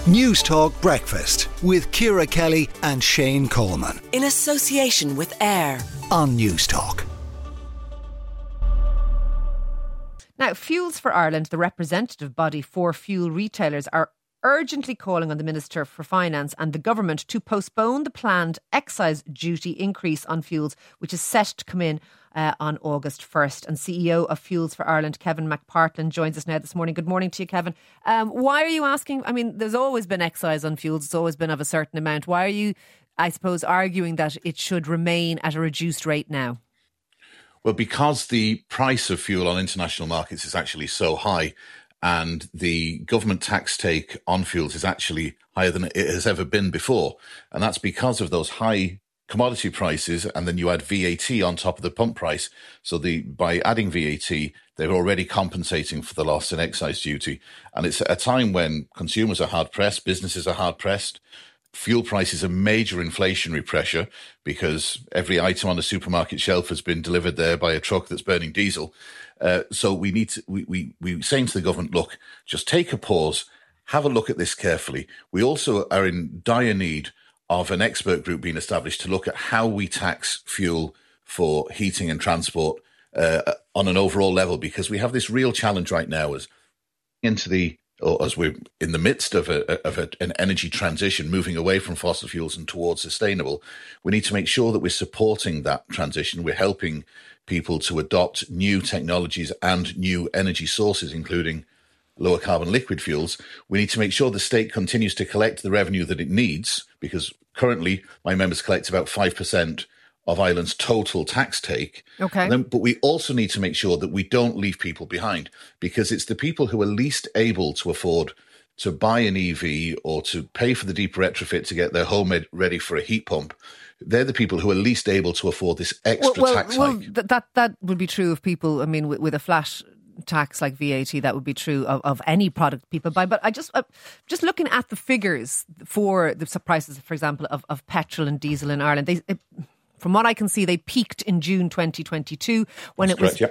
News Talk Breakfast with Ciara Kelly and Shane Coleman. In association with AIR on News Talk. Now, Fuels for Ireland, the representative body for fuel retailers, are urgently calling on the Minister for Finance and the government to postpone the planned excise duty increase on fuels, which is set to come in on August 1st. And CEO of Fuels for Ireland, Kevin McPartland, joins us now this morning. Good morning to you, Kevin. Why are you asking? I mean, there's always been excise on fuels. It's always been of a certain amount. Why are you, I suppose, arguing that it should remain at a reduced rate now? Well, because the price of fuel on international markets is actually so high, and the government tax take on fuels is actually higher than it has ever been before. And that's because of those high commodity prices, and then you add VAT on top of the pump price. So by adding VAT, they're already compensating for the loss in excise duty. And it's at a time when consumers are hard-pressed, businesses are hard-pressed. Fuel price is a major inflationary pressure because every item on the supermarket shelf has been delivered there by a truck that's burning diesel. So we're saying to the government, look, just take a pause, have a look at this carefully. We also are in dire need of an expert group being established to look at how we tax fuel for heating and transport on an overall level, because we have this real challenge right now as we're in the midst of an energy transition, moving away from fossil fuels and towards sustainable. We need to make sure that we're supporting that transition. We're helping people to adopt new technologies and new energy sources, including lower carbon liquid fuels. We need to make sure the state continues to collect the revenue that it needs, because currently my members collect about 5% of Ireland's total tax take. Okay. But we also need to make sure that we don't leave people behind, because it's the people who are least able to afford to buy an EV or to pay for the deep retrofit to get their home ready for a heat pump. They're the people who are least able to afford this extra tax hike. That would be true of people, I mean, with a flat tax like VAT, that would be true of any product people buy. But I just looking at the figures for the prices, for example, of petrol and diesel in Ireland, from what I can see, they peaked in June 2022 when That's it was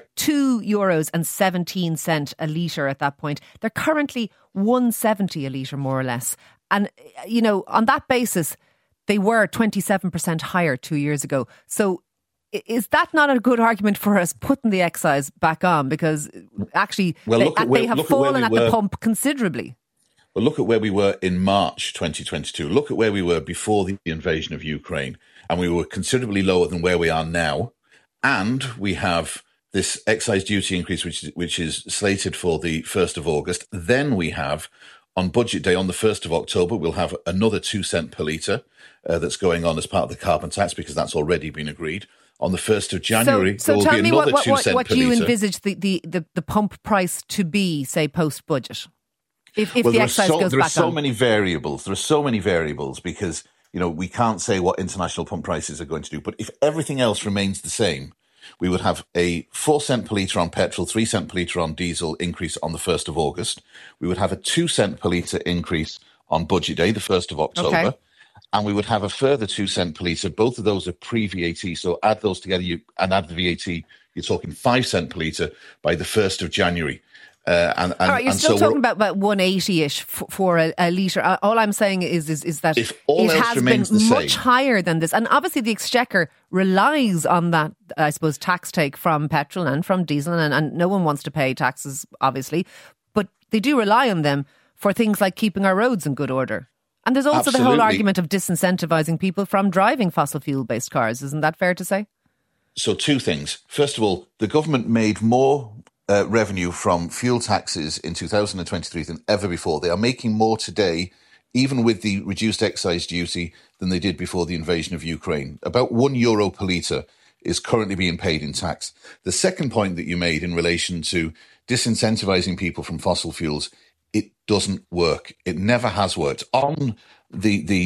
€2.17 a litre at that point. They're currently $1.70 a litre, more or less. And, you know, on that basis, they were 27% higher 2 years ago. So is that not a good argument for us putting the excise back on? Because actually, they have fallen at the pump considerably. Well, look at where we were in March 2022. Look at where we were before the invasion of Ukraine. And we were considerably lower than where we are now. And we have this excise duty increase, which is slated for the 1st of August. Then we have, on budget day, on the 1st of October, we'll have another 2 cent per litre that's going on as part of the carbon tax, because that's already been agreed. On the 1st of January, there will be another 2 cent per litre. What you envisage the pump price to be, say, post-budget? If the excise goes back on. There are so many variables. There are so many variables because, you know, we can't say what international pump prices are going to do. But if everything else remains the same, we would have a 4 cent per litre on petrol, 3 cent per litre on diesel increase on the 1st of August. We would have a 2 cent per litre increase on budget day, the 1st of October. Okay. And we would have a further 2 cent per litre. Both of those are pre-VAT. So add those together and add the VAT, you're talking 5 cent per litre by the 1st of January. All right, you're still talking about 180-ish for a litre. All I'm saying is that it has been much higher than this. And obviously the Exchequer relies on that, I suppose, tax take from petrol and from diesel. And no one wants to pay taxes, obviously. But they do rely on them for things like keeping our roads in good order. And there's also the whole argument of disincentivising people from driving fossil fuel-based cars. Isn't that fair to say? So 2 things. First of all, the government made more revenue from fuel taxes in 2023 than ever before. They are making more today, even with the reduced excise duty, than they did before the invasion of Ukraine. About €1 per litre is currently being paid in tax. The second point that you made in relation to disincentivising people from fossil fuels, it doesn't work. It never has worked. On at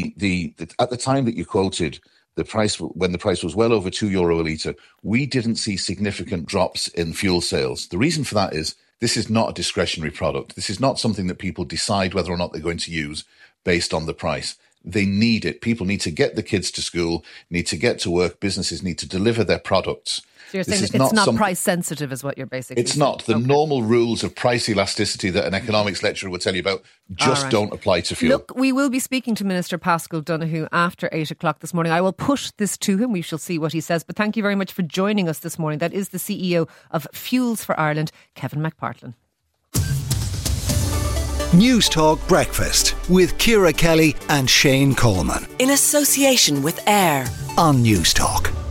the time that you quoted, the price, when the price was well over €2 a litre, we didn't see significant drops in fuel sales. The reason for that is this is not a discretionary product. This is not something that people decide whether or not they're going to use based on the price. They need it. People need to get the kids to school, need to get to work. Businesses need to deliver their products. So you're saying it's not price sensitive is what you're basically saying. It's not. The normal rules of price elasticity that an economics lecturer would tell you about just don't apply to fuel. Look, we will be speaking to Minister Paschal Donohoe after 8 o'clock this morning. I will push this to him. We shall see what he says. But thank you very much for joining us this morning. That is the CEO of Fuels for Ireland, Kevin McPartlin. News Talk Breakfast with Ciara Kelly and Shane Coleman. In association with AIR On News Talk.